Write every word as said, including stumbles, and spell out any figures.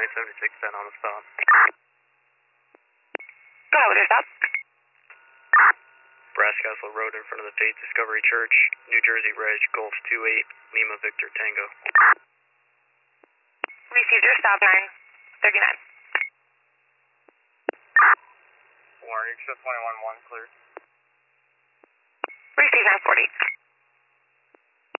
seventy-six ten on the stop. Go ahead with your stop. Brass Castle Road in front of the Faith Discovery Church, New Jersey Reg, Golf two eight, Lima Victor Tango. Received your stop, nine thirty-nine. Warren, you show twenty-one one clear. Receive nine forty.